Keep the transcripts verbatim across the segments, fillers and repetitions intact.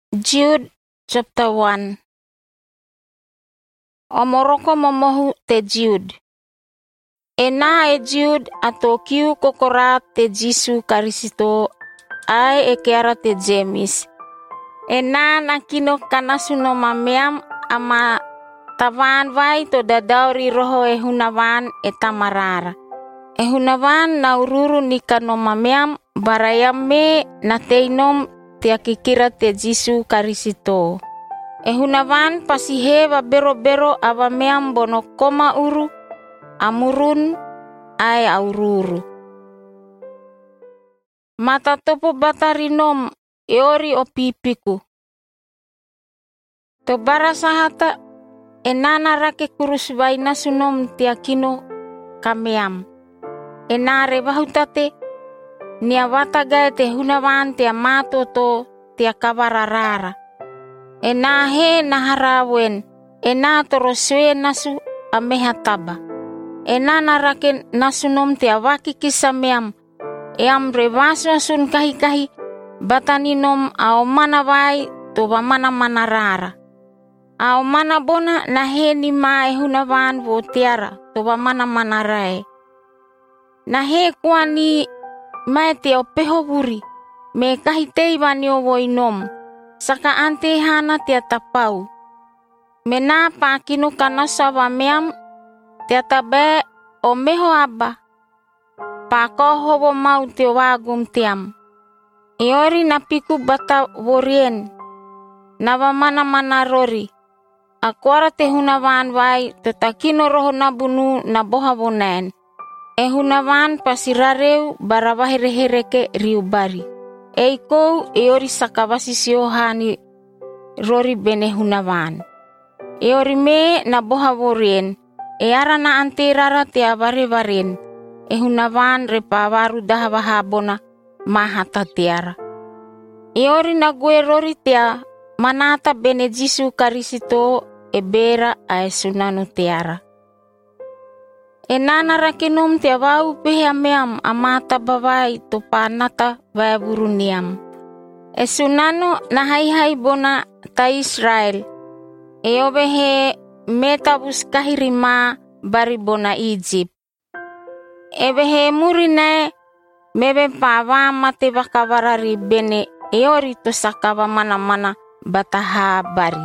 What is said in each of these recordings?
Jude chapter one. Omoroko momohu te Jude. Ena e Jude ato kiu kokora te Jisu Karisito ai e keara te James. Ena nakino kanasuno mameam ama tavan vai to dadauri roho e hunavan e tamarara. E hunavan na ururu nikano mameam barayam me na teinom te akikira te Jisu Karisito. E hunavan pasihe wa bero-bero awa meam bono koma uru, amurun ai aururu. Mata topo batarinom eori o pipiku. To bara sahata enana rake kurus vaina sunom tiakino kameam. Enare bahutate nia wataga te hunavan te amato to te kabararara. Ena he naharawen, ena toroswe nasu amehataba. Ena narake nasunom te awaki kisameam, eam revaso asun kahi-kahi, bataninom ao manawai to mana manarara. Ao mana bona na he ni mae hunavan vo tiara to mana manarae. Na he kuani mae te o peho wuri, me kahi teivani o voinom. Saka ante hana te atapau. Mena pakino kanasa wa meam te atabe o meho aba. Pako hobo mau te wagum team. Eori na piku bata worien. Nawa mana mana rori. Akuara te hunavan vai te takino roho na bunu na boha bonen. E hunavan pasirareu barawaherehereke riubari. Eikou eori sakawasi siohani rori bene hunavan. Eori me na boha worien. E ara na anterara te avare waren. E hunavan repawaru dahawahabona mahata tiara. Eori na gue rori tea manata bene Jisu Karisito e bera ae sunanu tiara. E nana rakinum te awau pehe ameam amata bawai to panata vai buruniam. E sunano na hai-hai bona ta Israel. E obehe metabus kahirima bari bona Egypt. E behe murinae mebe pawa mate bakawarari bene eori to sakawa mana-mana bataha bari.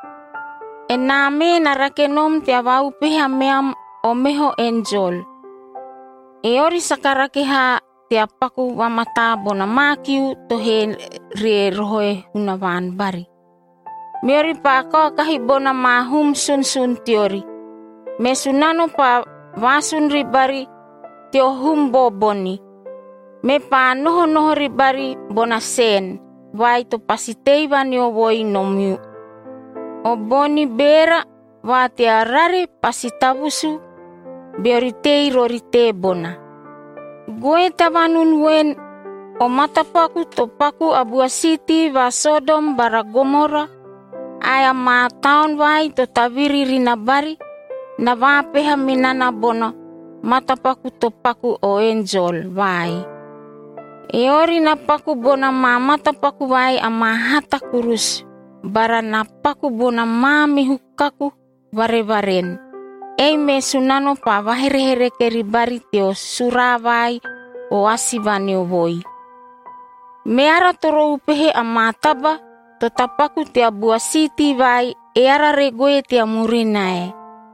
E name na rakinum te awau pehe ameam o meho enjol. Eori sakarake ha te apaku wa mata bona makiu to he re rohoe hunavan bari. Meori pa ko kahi bona mahum sun sun teori. Me sunano pa wasun ribari te ohum boboni. Me pa noho noho ribari bona sen. Vai to pasiteiva ni o voi nomiu. O boni bera wa te arare pasitabusu. Beoritei rorite bona. Gue tabanun wen o matapaku topaku Abua City va Sodom bara Gomora. Aya ma taon vai to tabiri rinabari. Na vapeha minana bona matapaku topaku o enjol vai. Eori na paku bona ma matapaku vai ama hata kurus. Bara na paku bona ma mihukaku vare-varen. Ei me sunano pa wahere-here keribari teo surawai o asivani o voi. Meara toro upehe amataba to tapaku te Abua City vai e ara regoe te amurinae.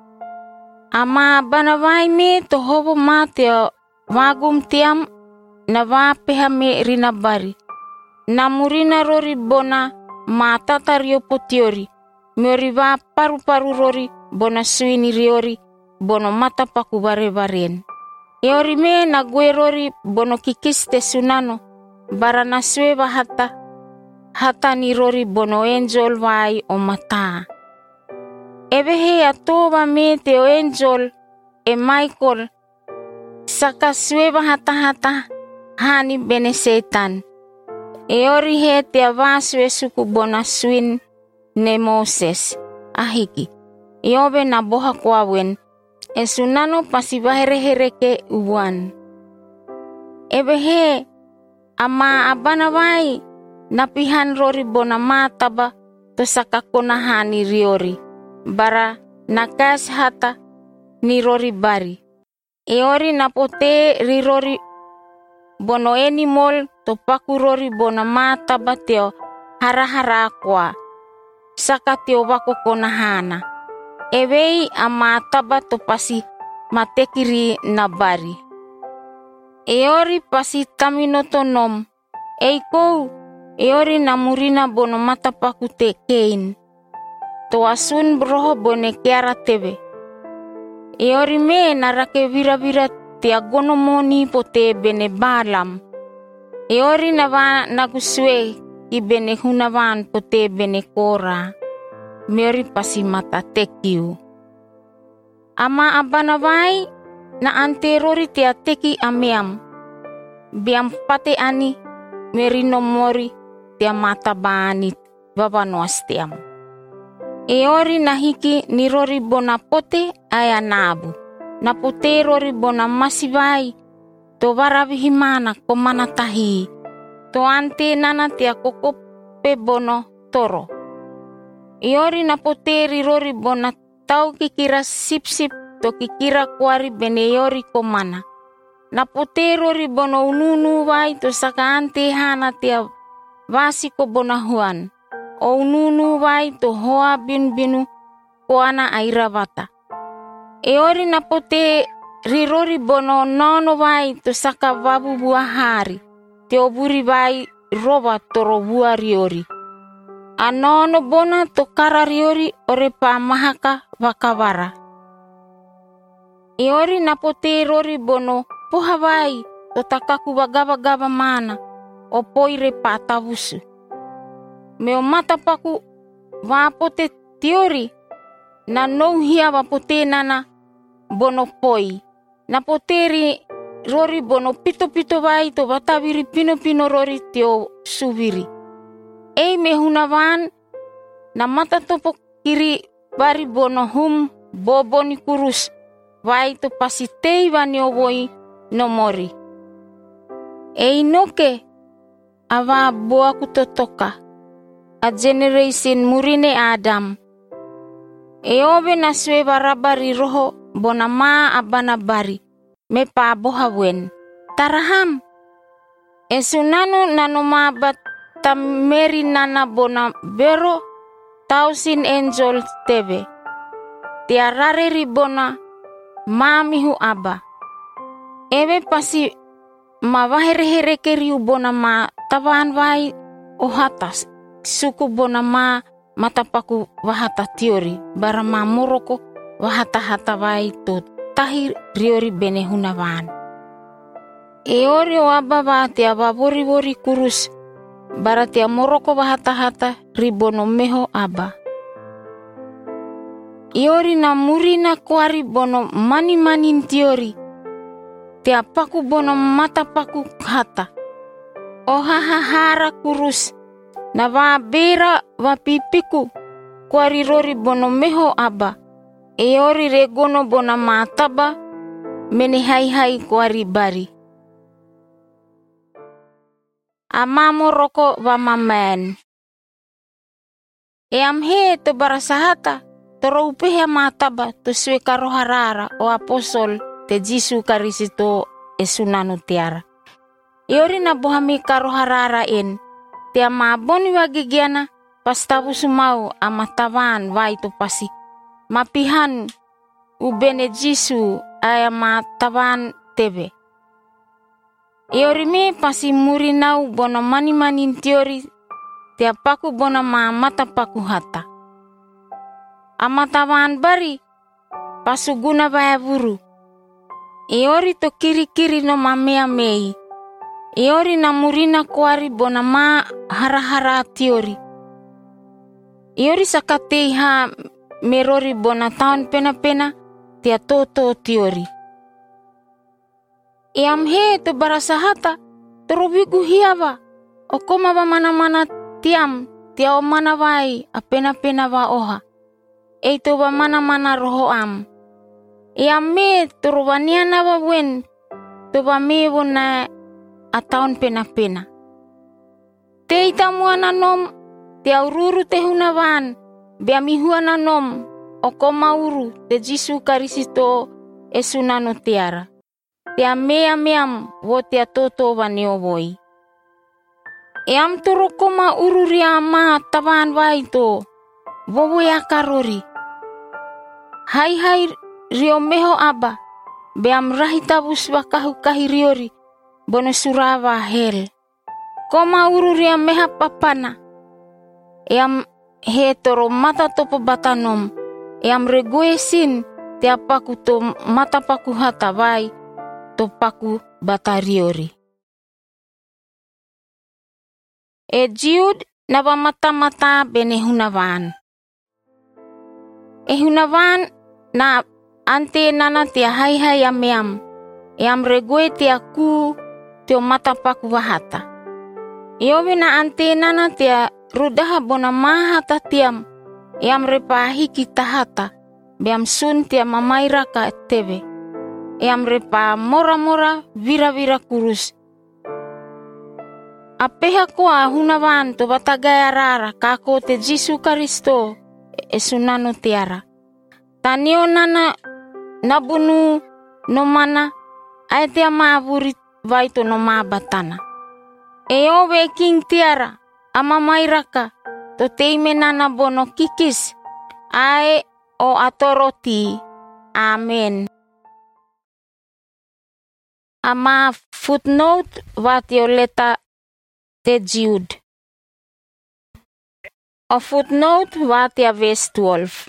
Ama bana vai me to hobo ma te wagum team na wapeha me rinabari. Na murina rori bona ma tatario potiori. Meori wa paru-paru rori bona suini riori bono matapaku bare-baren. Eori me na gue rori bono kikiste sunano bara na sweba hata hata ni rori bono enjol vai o mata. Ebehe atoba me te o enjol e Michael saka sweba hata-hata hani bene setan. Eori he te avaswe suku bona swin ne Moses ahiki. Iobe na boha kwawen. E sunano pasibahere-hereke uwan. Ebehe ama abana vai napihan rori bona mataba to sakakonahani riori, bara nakas hata ni rori bari. Eori napote rirori bono animal to paku rori bona mataba teo hara-hara kwa, saka teo wako konahana. Ewei a mataba to pasi matekiri na bari. Eori pasi tamino tonom, eikou eori namurina bono matapaku te kein. To asun broho bone kiara tebe. Eori me narake vira-vira te agono moni po te bene balam. Eori nawa naguswe ki bene hunawan po te bene kora. Meori pasi mata tekiu. Ama abanawai na anterori te ateki ameam. Biam pate ani merino mori te mata bani babanoas team. Eori nahiki ni rori bona pote aya nabu. Na pote rori bona masivai to varavihimana komana tahi. To ante nana te akokope bono toro. Eori na pote rori bona tau kikira sip-sip to kikira kuari bene eori komana. Na pote rori bono ununu vai to saka ante hana te vasiko bona huan. O ununu vai to hoa bin-binu ko ana airavata. Eori na pote rirori bono nono vai to saka vabu buahari. Te oburi vai roba toro bua riori. Anono bona to kara riori ore pa mahaka vakavara. Eori na pote rori bono poha vai to takaku wagava-gava mana o poire pa tavusu. Meo matapaku vapote tiori na nouhia vapote nana bono poi. Na poteri rori bono pito-pito vai to vataviri pino-pino rori teo suviri. Ei me hunawan na matatopo kiri bari bono hum boboni kurus vai to pasitei vani ovoi no mori. Ei noke ava boaku totoka. A generation murine Adam. E ove na swe barabari roho bona ma abana bari. Me pa boha wen. Taraham. E sunanu nanoma bat tameri nana bona bero thousand angel tebe. Tiarare ribona mamihu aba. Ewe pasi mawahere-here keriu bona ma tabaan vai o hatas. Suku bona ma matapaku wahata tiori bara ma moroko wahata-hata vai to tahi riori bene hunawan. Eori o aba va te aba wori-wori kurus bara te moroko wahata-hata ribono meho aba. Eori na murina kuari bono mani-manin tiori te apaku bono matapaku hata. O hahahara kurus na va bera va pipiku kuari rori bono meho aba. Eori regono bona mataba mene hai-hai kuari bari. Amamo roko va mamen. E amhe to barasahata to roupehe mataba to sue karoharara o apostol te Jisu karisito e sunanu tiara. Eori na bohami karoharara en. Te amaboni wagigiana pastabu sumau amatawan vai to pasi. Mapihan ubene Jisu ay amatawan tebe. Eori me pasi murinau bona mani-manin tiori te apaku bona ma matapaku hata. Amatawan bari pasuguna vaya buru. Eori to kiri-kiri no mamea mei. Eori na murina kuari bona ma hara-hara tiori. Eori sakatei ha merori bona taon pena-pena tia toto tiori. E amhe to barasahata torobigu hiava. O koma va mana-mana tiam tia o mana vai a pena-pena va oha. E to va mana-mana roho am. E ame torobaniana va wen to va me bona a taon pena-pena. Te itamuana nom te aururu te hunawan, bea mihuana nom o ko mauru te Jisu Karisito e sunano tiara. Te mea meam wo te atoto wani o voi. E am toro koma ururi ama tawan waito, wowo ya karori. Hai hai rio meho aba, be am rahi tabus wakahu kahiriori, bono surawa hel. Koma ururi am meha papana, e am he toro mata topo batanom, e am regoe sin te apaku to mata paku hata vai, to paku batariori. E Jude na ba mata-mata bene hunawan. E hunawan na ante nana te hai hai ameam, e am regoe te aku te o mata paku wahata. E owe na ante nana te rudaha bona mahata tiam, e am repahi ki tahata, be am sun te mamaira ka teve. E am repa mora-mora vira-vira kurus. Apeha koa hunawan to batagaya rara kako te Jisu Karisto e sunano tiara. Tanio nana nabunu no mana ai te amavuri vai to no mabatana. E owe king tiara ama mairaka to teime nana bono kikis ai o atoroti. Amen. Ama footnote watio leta te Jude. O footnote watia verse twelve.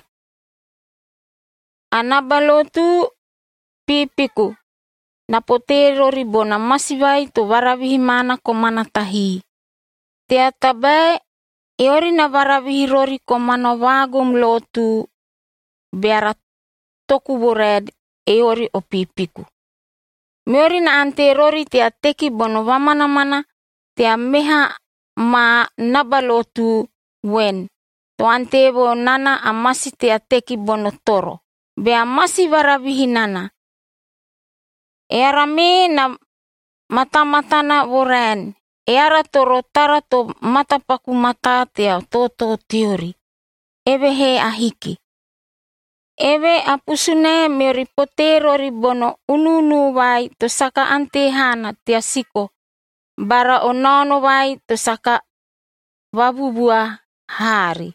Anabalotu pipiku. Napotero ribona masivai to waravihi mana komana tahi. Te atabai eori na waravihi rori komana wagum lotu beara toku bored eori o pipiku. Meori na ante rori te ateki bono wamana mana te meha ma nabalotu wen. To ante bo nana amasi te ateki bono toro. Be amasi waravihi nana. Eara me na mata-matana woren. Eara toro tara to matapaku mata te toto teori. Ewe he ahiki. Ewe apusune meori potero ribono ununu wai to saka ante hana te asiko. Bara onono wai to saka wabubua hari.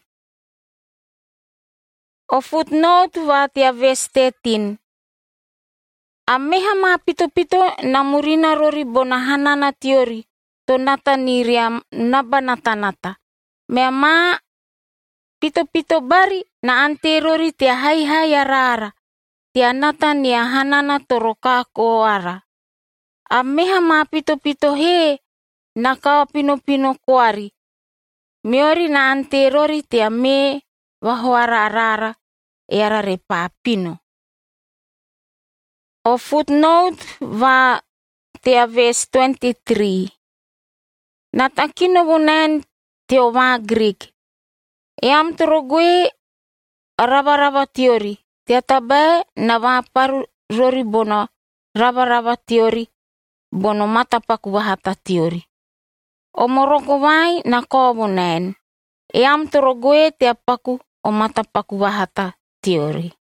O footnote watia verse thirteen. Ameha ma pito-pito na murina rori bona hanana teori to nata niria naba nata-nata. Mea ma pito-pito bari na ante rori te hai-hai arara. Te nata ni hanana toroka ko ara. Ameha ma pito-pito he na kawa pino-pino kuari. Meori na ante rori te ame wahoara arara era repa pino. O footnote va te verse twenty-three. Natakino bunen te o ma Greek. E am torogue raba-raba teori. Te atabe na va paru rori bono raba-raba teori bono matapaku wahata teori. O moroko vai na kobunen. E am torogue te apaku o matapaku wahata teori.